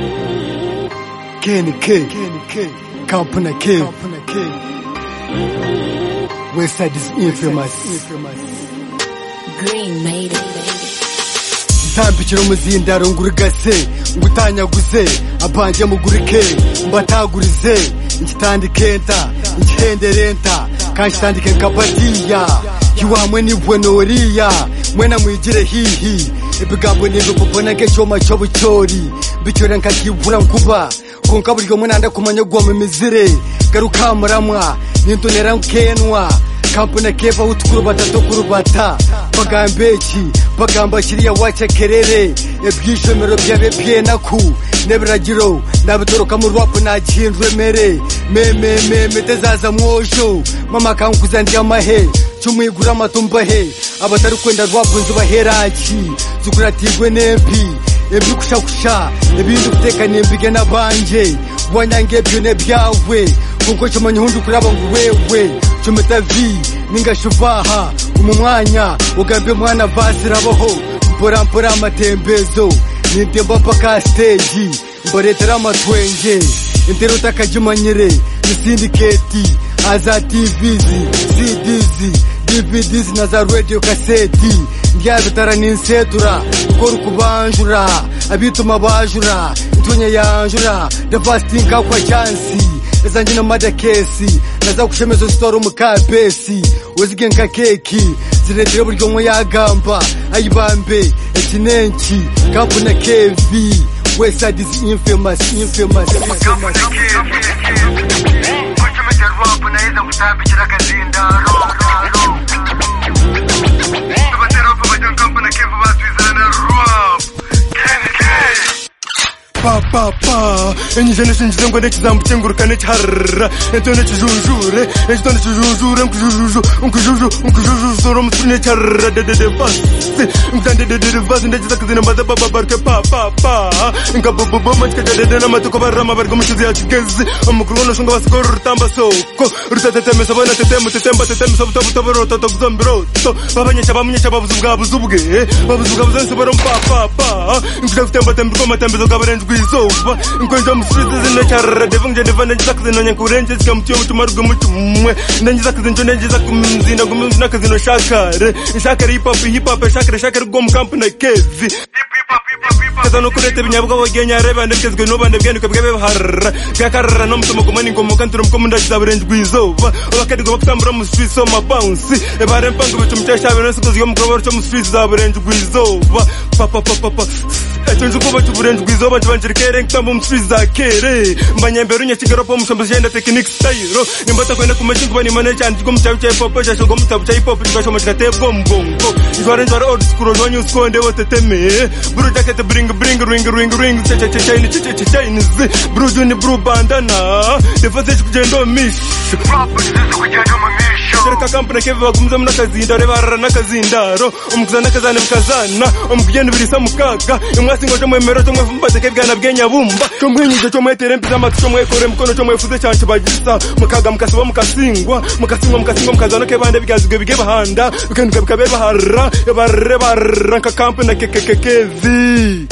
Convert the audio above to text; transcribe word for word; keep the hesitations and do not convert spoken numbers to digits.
Kenny K, Company K, Westside is infamous. Green made it. Ntambikira umuzindaro ngurigase ngutanyaguze abanje mugurike mbatagurize ngitandike nta ngihenderenta kanshitandike nkapadiya kiwamwe ni bwenoriya mwena mwigire hihi ibigambo nizo kupona ke choma chobuchori bicyora nkakibura nkuba konka buryo mwana kumanya gwa mu mizire garuka muramwa nintonera nkenwa kampuna keva utukuru batatu kurubata bagambeki bagamba kiriya wacha kerere ebwishomero byabe byenaku nebiragiro nabitoroka mu rwapo nagindwe mere meme meme tezaza mwojo mama kankuzandi amahe cyumwigura matumba he abatari kwenda rwapo nzubaheraki zukuratigwe nempi ebikushakusha ebindu kuteka nembige nabanje wanyange byone byawe kuko cyomanya hundu kuraba ngo wewe chumeta vi ninga shubaha umumwanya ugambe mwana vasirabaho mpora mpora amatembezo nindemba paka stage mboretera amatwenge intero takajimanyire syndicate aza T Vs C Ds D V Ds na za radio cassette ndyabitara ninsetura kora kubanjura abituma bajura ntonya yanjura the fasting kwa chance ezanje no mada kesi naza kushemezo store umukapesi wezigenka keki ziretire buryo mwe yagamba ayibambe ekinenki kampuna K V Westside is infamous infamous infamous pa pa pa enyi generation ngizengo nekizambu cyengurukane cyarra entone kijujure entone kijujure nkujujuju nkujuju nkujuju soro mutune cyarra de de de fast ngande de de fast ndagiza kuzina mbaza baba barke pa pa pa ngabobo bomo cyede de namatuko barama bargo mushizi yakigezi umukulono shunga basikoro rutamba soko rutatete sabana tetemu tetemba tetemu sobuto butoboro toto kuzombiro to babanyesha bamunyesha babuzu bwabuzubwe babuzu bwabuzanse baro pa pa pa ngikutemba tembo koma tembezo gabarenje izoba nkonje musirize zinacharra devunje devana nzakuzino nyankurenje sikamutyo mutumarugo mutumwe nanyizakuze njo nanyiza kumzinda ngumuzina kazino shakare shakare hip hop hip hop shakare shakare go mu company K V kazano kurete binyabwa wogenya reba ndekezwe no bande bwene kwebwe harra gakarra no mutumo kumani ngomo kanturo mkomunda kizaburenje gwizoba abakadi go bakutambura mu street so ma bounce e bare mpango bitumchesha bene sikuzi yo mukoboro cyo mu street zaburenje gwizoba papa papa papa etonje kuba tuburenje gwizoba banjirikere nkambo mu street za kere mbanyembero nyakigero po mushombo jenda technique style nimbata kwenda kumashinga bani manager ndiko mutabu cha hip hop cyasho ngo mutabu cha hip hop ndikasho mashikate bombongo izware njware old school no new school ndewo teteme bro jacket bring bring ring ring ring cha cha cha chain cha cha chain bro juni bro bandana defense kugendo mish kugendo mish shirika company keve bagumza muna kazinda rebarara nakazindaro umukuzana kazana mukazana umukugendo birisa mukaga imwasi ngo cyo mwemero cyo mwefumbaze kebwana bwenya bumba cyo mwinyije cyo mwetere mpiza amatu cyo mwekore mukono cyo mwefuze cyane bagisa mukaga mukasiba mukasingwa mukasingwa mukasingwa mukazana kebande bigazwe bige bahanda bikanduka bikabe baharra barre barra ka company K V